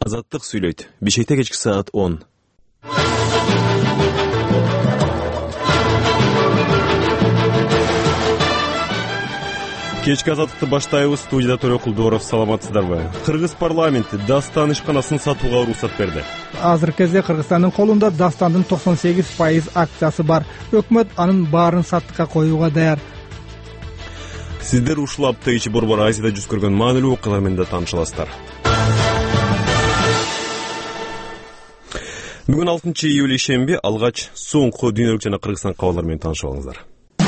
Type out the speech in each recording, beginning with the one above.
Азаттык сүйлөйт. Бишкекте кечки саат 10. Кечки азаттыкты баштайбыз. Студияда Төрө Кулдоров. Саламатсыздарбы? Кыргыз парламенти Дастан ишканасын сатууга уруксат берди. Азыркы кезде Кыргызстандын колунда Дастандын 98% акциясы бар. Өкмөт анын баарын саттыкка коюуга даяр. Сиздер ушул апта ичи Борбор Азияда жүз көргөн маанилүү окуялар менен да таанышасыздар. Бүгүн 6 июль ишемби алгач соңку дүйнөлүк жана Кыргызстан кабарлары менен таанышып алыңыздар.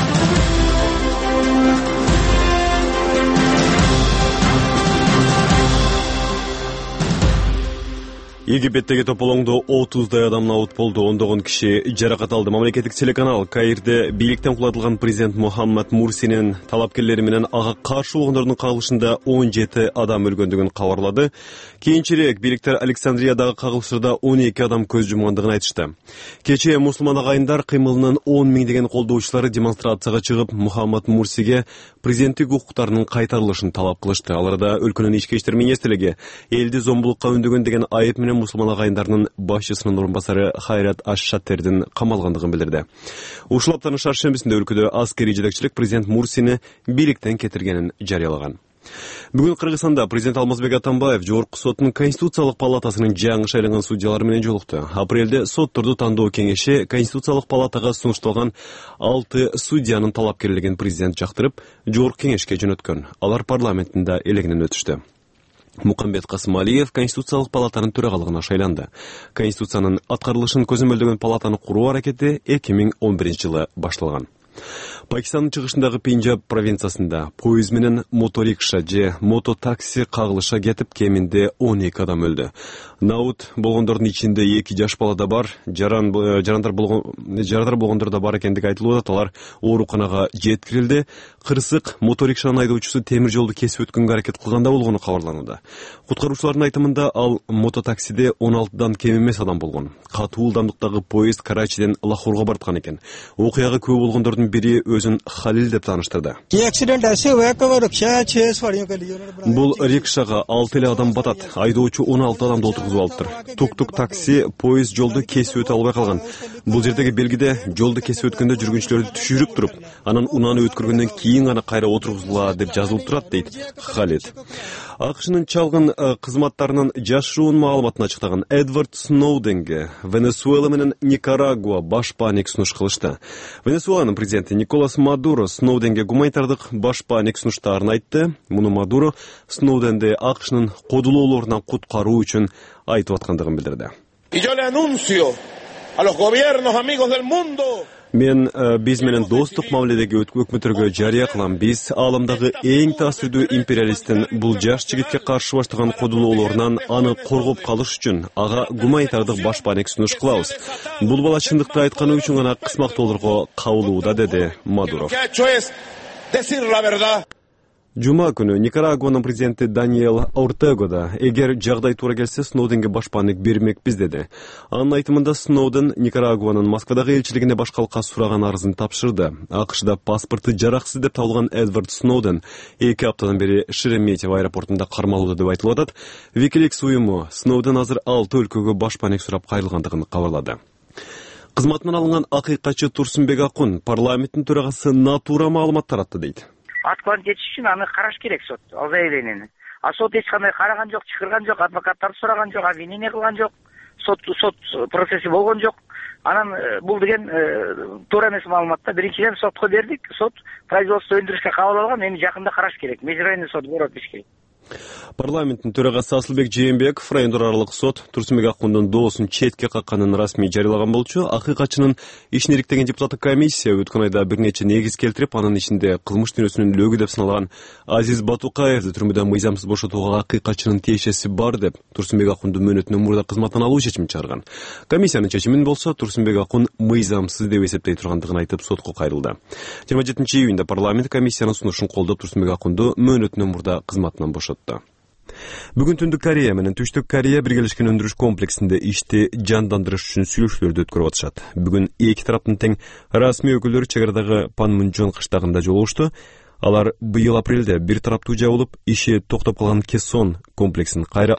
Египеттеги тополоңдо 30дай адам набут болду, ондогон киши жаракат алды. Мамлекеттик телеканал Каирде бийликтен кулатылган президент Мухаммад Мурсинин талапкерлери менен ага каршы болгондордун кагылышында 17 адам өлгөндүгүн кабарлады. Кийинчерээк бийликтер Александриядагы кагылышырда 12 адам көз жумгандыгын айтышты. Кечээ мусулман агайындар кыймылынын 10 миңдеген колдоочулары демонстрацияга чыгып, Мухаммад Мурсиге президенттик укуктарынын кайтарылышын талап кылышты. Аларда өлкөнүн ички иштер министрлиги элди зомбулукка өндөгөн деген айып менен мусулман агайындарынын башчысынын орун басары Хайрат Аш-Шаттердин камалгандыгын билдирди. Ушул аптанын шаршембисинде өлкөдө аскерий жетекчилик президент Мурсини бийликтен кетиргенин жарыялаган. Бүгүн Кыргызстанда президент Алмазбек Атамбаев Жогорку соттун Конституциялык палатасынын жаңы шайланган судьялары менен жолукту. Апрелде сотторду тандоо кеңеши Конституциялык палатага сунушталган 6 судьянын талапкерлигин президент жактырып, Жогорку кеңешке жөнөткөн. Алар парламентинде элегинен өтүштү. Мукамбет Касымалиев Конституциялык палатанын төрагалыгына шайланды. Конституциянын аткарылышын көзөмөлдөгөн палатаны куруу аракети 2011 жылы башталган. Пакистандын чыгышындагы Пенджаб провинциясында поезд менен моторикша же мототакси кагылыша кетип, кеминде 12 адам өлдү. Наут болгондордун ичинде 2 жаш бала да бар, жарандар болгондор да бар экендиги айтылууда. Алар ооруканага жеткирилди. Кырсык моторикшанын айдоочусу темир жолду кесип өткөнгө аракет кылганда болгону кабарланууда. Куткаруучулардын айтымында ал мототаксиде 16дан кем эмес адам болгон. Катуу ылдамдыктагы поезд Карачиден Лахорго барткан экен. Окуяга күбө болгондордун бири өзүн Халил деп тааныштырды. Бул рикшага 6 эле адам батат. Айдоочу 16 адамды отургузуп алыптыр. Тук-тук такси поезд жолду кесип өтө албай калган. Бул жердеги белгиде жолду кесип өткөндө жүргүнчүлөрдү түшүрүп туруп, анан унааны өткөргөндөн кийин гана кайра отургузула деп жазылып турат, дейт Халид. АКШнын чалгын кызматтарынын жашыруун маалыматын ачыктаган Эдвард Сноуденге Венесуэла менен Никарагуа башпаанек сунуш кылышты. Венесуэланын президенти Николас Мадуро Сноуденге гуманитардык башпаанек сунуштарын айтты. Муну Мадуро Сноуденди АКШнын кодулоолорунан куткаруу үчүн айтып аткандыгын билдирди. Мен биз менен достук мамиледеги өкмөттөргө жарыя кылам. Биз ааламдагы эң таасирдүү империалисттин бул жаш жигитке каршы баштаган кодулоолорунан аны коргоп калыш үчүн ага гуманитардык башпаанек сунуш кылабыз. Бул бала чындыкты айтканы үчүн гана кысмактууларга кабылууда, деди Мадуров. Жума күнү Никарагуанын президенти Даниэл Ортего да эгер жагдай туура келсе Сноуденге башпаанек бермекпиз деди. Анын айтымында Сноуден Никарагуанын Москвадагы элчилигине башкалыкка сураган арызын тапшырды. АКШда паспорты жараксыз деп табылган Эдвард Сноуден 2 аптадан бери Шереметьево аэропортунда кармалууда деп айтылып атат. Wikileaks уюму Сноуден азыр 6 өлкөгө башпаанек сурап кайрылгандыгын кабарлады. Кызматынан алынган акыйкатчы Турсунбек Акун парламенттин төрагасы натуура маалымат таратты дейт. Аткыланып кетиш үчүн аны караш керек сот, ал заявленияны. Сот эч кандай караган жок, чакырган жок, адвокаттарды сураган жок, обвинение кылган жок, сот процесси болгон жок. Анан бул деген туура эмес маалыматта. Биринчиден сотко бердик, сот производство өндүрүшкө кабыл алган, эми жакында караш керек. Межрайонный сот город Бишкек. Парламенттин төрагасы Асылбек Жээнбеков райондор аралык сот Турсунбек Акундун доосун четке какканын расмий жарыялаган болчу. Акыйкатчынын ишин ириктеген депутаттык комиссия өткөн айда бир нече негиз келтирип, анын ичинде кылмыш дүйнөсүнүн лөгү деп саналган Азиз Батукаевди түрмөдөн мыйзамсыз бошотууга акыйкатчынын тиешеси бар деп Турсунбек Акундун мөөнөтүнөн мурда кызматтан алуу чечимин чыгарган. Комиссиянын чечимин болсо Турсунбек Акун мыйзамсыз деп эсептей тургандыгын айтып сотко кайрылды. 27 июнда парламент комиссиянын сунушун колдоп Турсунбек Акунду мөөнөтүнөн мурда кызматынан бошотtu. Бүгүн Түндүк Корея менен Түштүк Корея биргелешкен өндүрүш комплексинде ишти жандандырыш үчүн сүйлөшүүлөрдү өткөрүп атышат. Бүгүн эки тараптын тең расмий өкүлдөрү чек арадагы Панмунжон кыштагында жолугушту. Алар быйыл апрелде бир тараптуу жабылып, иши токтоп калган Кессон комплексин кайра